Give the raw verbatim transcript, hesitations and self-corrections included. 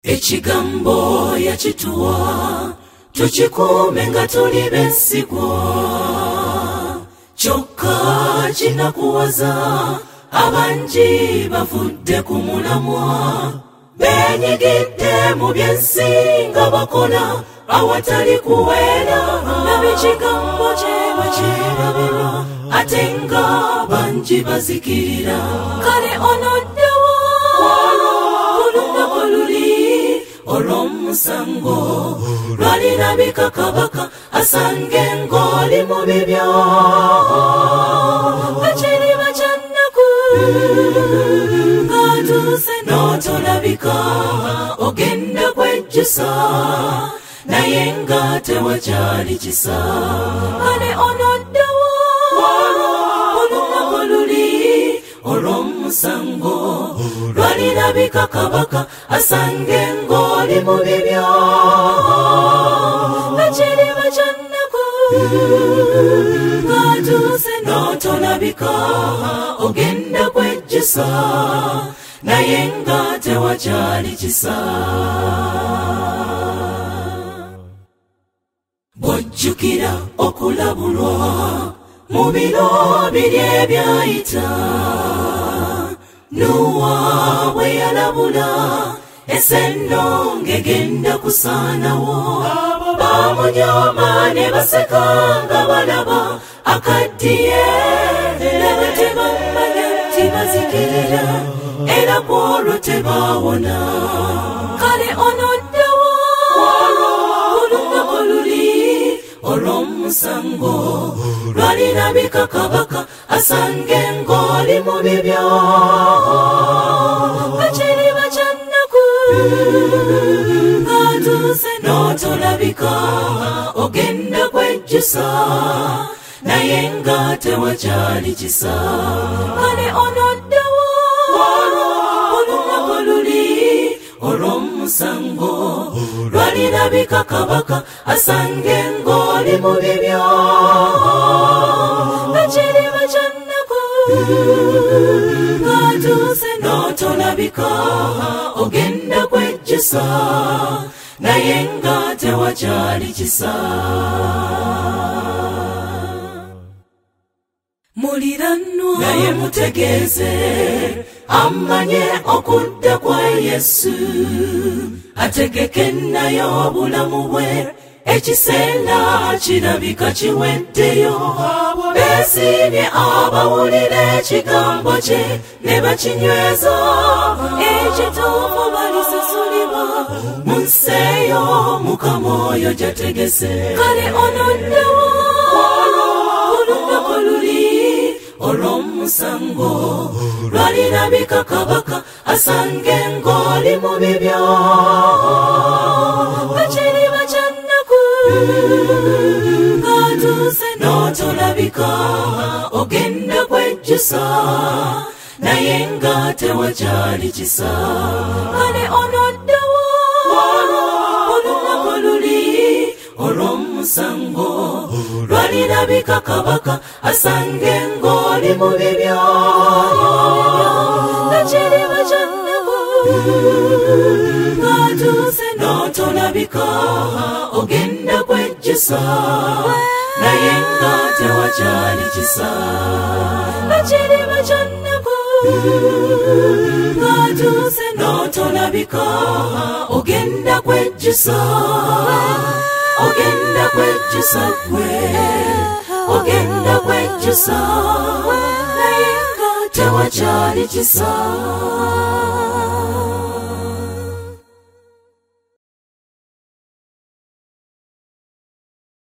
Ekigambo yakituwa tukikuume nga tuli besigwa kyokka kinakuwaza abangi bavudde ku mulamwa benyigidde mu byensi nga bakola awatali kuweera n'ekigambo kye bakirabirwa ate nga bangi bazikirira kale onoddewo olunaku luli olw'omusango lwalirabika kabaka asange ng'oli mu bibyo ekiriba kyannaku ng'atuuse n'otolabika ogenda kwejjusa naye nga tewakyali kisa kale onoddewo olunaku luli olw'omusango lwalirabika kabaka asange ng'oli mu bibyo ekiriba kyannaku ng'atuuse n'otolabika ogenda kwejjusa naye nga tewakyali kisa bw'ojjukira okulabulwa mu biro biri ebyayita Nuwa bwe yalabula eseno ng'egenda kusaanawo bamunyooma ne baseka nga balaba akaddiye laba tebamanya tibazikirira era kwolwo tebaawona kale onoddewo olunaku luli olw'omusango lwalirabika kabaka asange ng'oli mu bibyo ekiriba kyannaku ng'atuuse n'otolabika ogenda kwejjusa naye nga tewakyali kisa kale onoddewo olunaku luli olw'omusango lwalirabika kabaka asange ng'oli mu bibyo ekiriba kyannaku ng'atuuse n'otolabika ogenda kwejjusa naye nga tewakyali kisa mulirannwa naye mutegeeze amanye okudda kwa Yesu ategeke nayo obulamu bwe ekiseera kirabika kiweddeyo beesiimye abawulira ekigambo kye ne bakinyweza ekituufu balisasulibwa mu nsi eyo Mukama oyo gyategese kale onoddewo olunaku luli olw'omusango lwalirabika kabaka asange ng'oli mu bibyo ekiriba kyannaku ng'atuuse n'otolabika ogenda kwejjusa naye nga tewakyali kisa kale onoddewo olunaku luli olw'omusango lwalirabika kabaka asange ng'oli mu bibyo ekiriba kyannaku ng'atuuse n'otolabika ogenda kwejjusa naye nga tewakyali kisa ekiriba kyannaku ng'atuuse n'otolabika ogenda kwejjusa ogenda kwejjusa gwe ogenda kwejjusa naye nga tewakyali kisa